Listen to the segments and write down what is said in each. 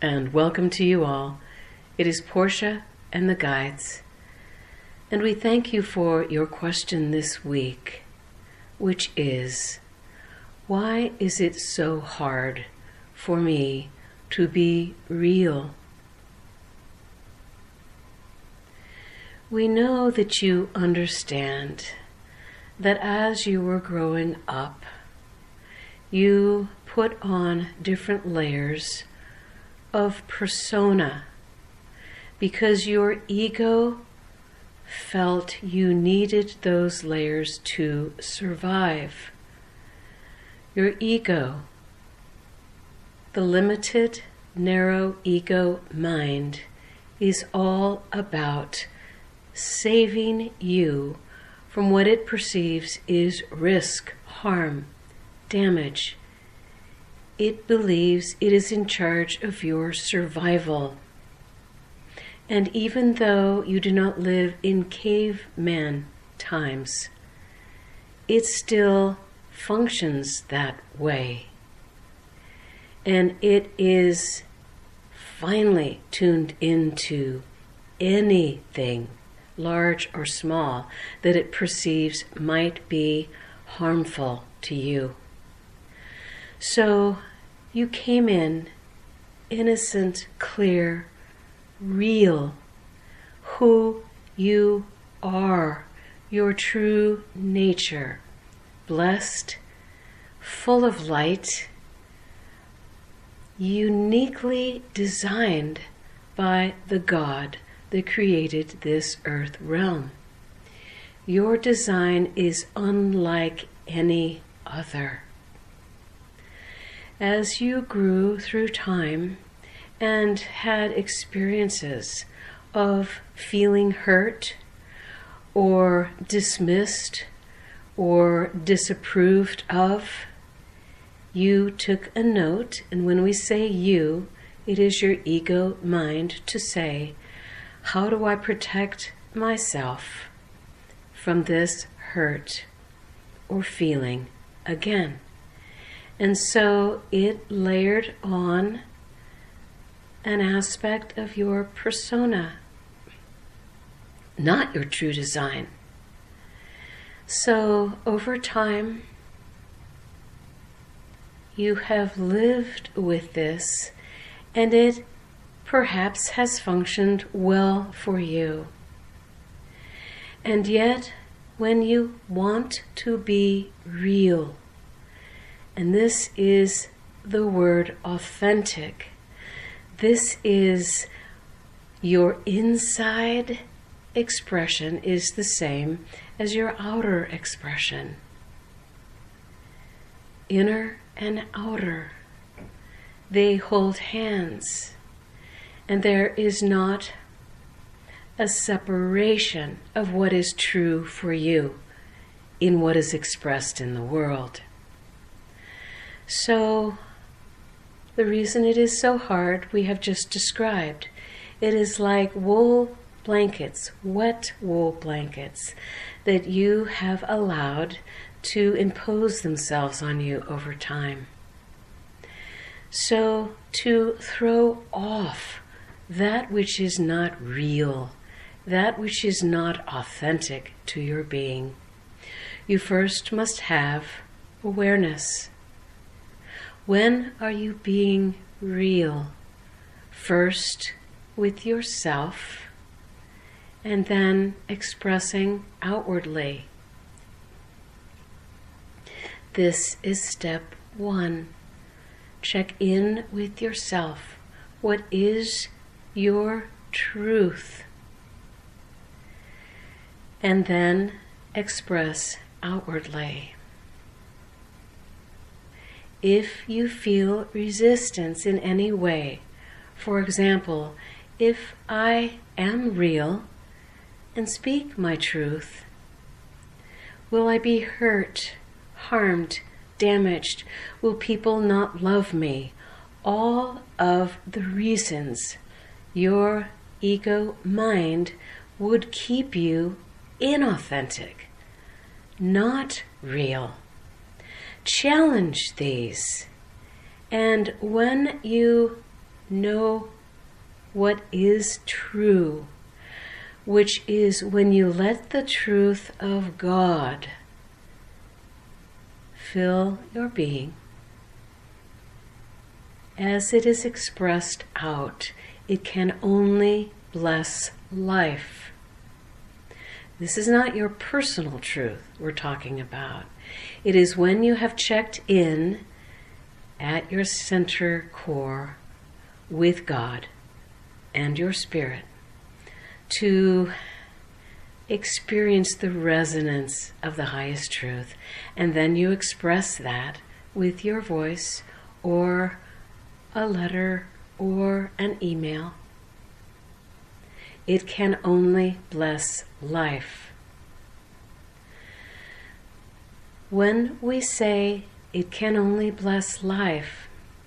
and welcome to you all. It is Portia and the Guides, and we thank you for your question this week, which is, why is it so hard for me to be real? We know that you understand that as you were growing up, you put on different layers of persona because your ego felt you needed those layers to survive. Your ego, the limited, narrow ego mind, is all about saving you from what it perceives is risk, harm, damage. It believes it is in charge of your survival. And even though you do not live in caveman times, it still functions that way. And it is finely tuned into anything, large or small, that it perceives might be harmful to you. So you came in innocent, clear, real, who you are, your true nature, blessed, full of light, uniquely designed by the God that created this earth realm. Your design is unlike any other. As you grew through time and had experiences of feeling hurt or dismissed or disapproved of, you took a note, and when we say you, it is your ego mind to say, how do I protect myself from this hurt or feeling again? And so it layered on an aspect of your persona, not your true design. So over time, you have lived with this, and it perhaps has functioned well for you. And yet, when you want to be real, and this is the word authentic, this is your inside expression is the same as your outer expression. Inner and outer, they hold hands, and there is not a separation of what is true for you in what is expressed in the world. So, the reason it is so hard, we have just described. It is like wool blankets, wet wool blankets, that you have allowed to impose themselves on you over time. So, to throw off that which is not real, that which is not authentic to your being, you first must have awareness. When are you being real? First with yourself, and then expressing outwardly. This is step one. Check in with yourself. What is your truth? And then express outwardly. If you feel resistance in any way, for example, if I am real and speak my truth, will I be hurt, harmed, damaged? Will people not love me? All of the reasons your ego mind would keep you inauthentic, not real. Challenge these. And when you know what is true, which is when you let the truth of God fill your being, as it is expressed out, it can only bless life. This is not your personal truth we're talking about. It is when you have checked in at your center core with God and your spirit to experience the resonance of the highest truth, and then you express that with your voice or a letter or an email. It can only bless life. When we say it can only bless life,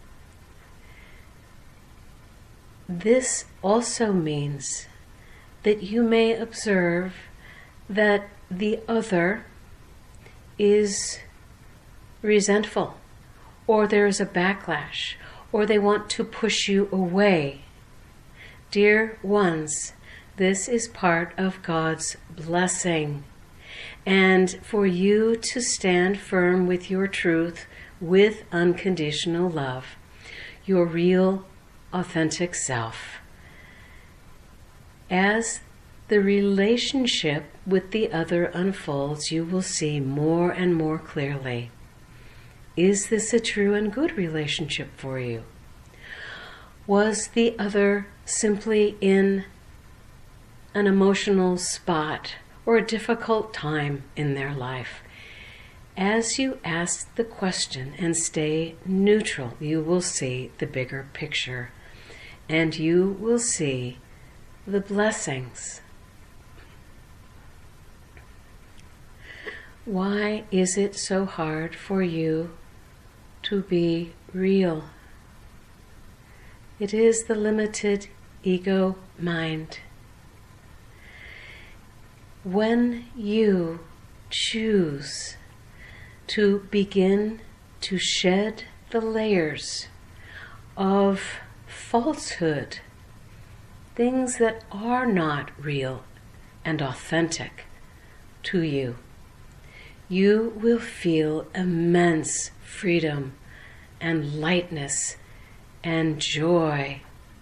this also means that you may observe that the other is resentful, or there is a backlash, or they want to push you away. Dear ones, this is part of God's blessing. And for you to stand firm with your truth, with unconditional love, your real, authentic self. As the relationship with the other unfolds, you will see more and more clearly. Is this a true and good relationship for you? Was the other simply in an emotional spot or a difficult time in their life? As you ask the question and stay neutral, you will see the bigger picture, and you will see the blessings. Why is it so hard for you to be real? It is the limited ego mind. When you choose to begin to shed the layers of falsehood, things that are not real and authentic to you, you will feel immense freedom and lightness and joy.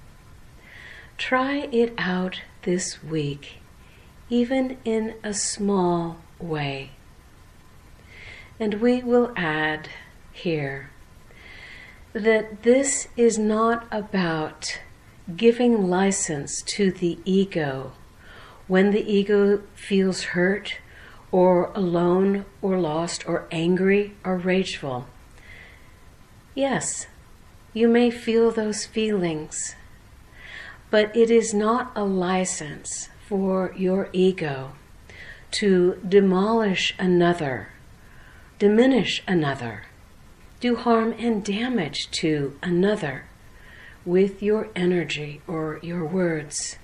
Try it out this week, even in a small way. And we will add here that this is not about giving license to the ego when the ego feels hurt or alone or lost or angry or rageful. Yes, you may feel those feelings, but it is not a license for your ego to demolish another, diminish another, do harm and damage to another with your energy or your words.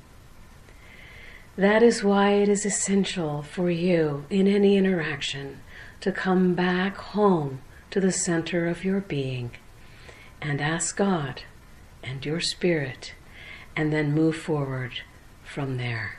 That is why it is essential for you in any interaction to come back home to the center of your being and ask God and your spirit, and then move forward from there.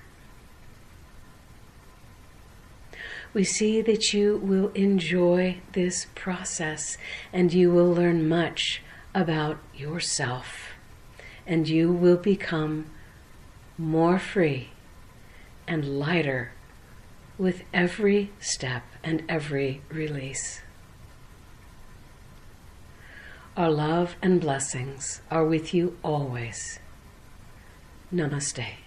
We see that you will enjoy this process, and you will learn much about yourself, and you will become more free and lighter with every step and every release. Our love and blessings are with you always. Namaste.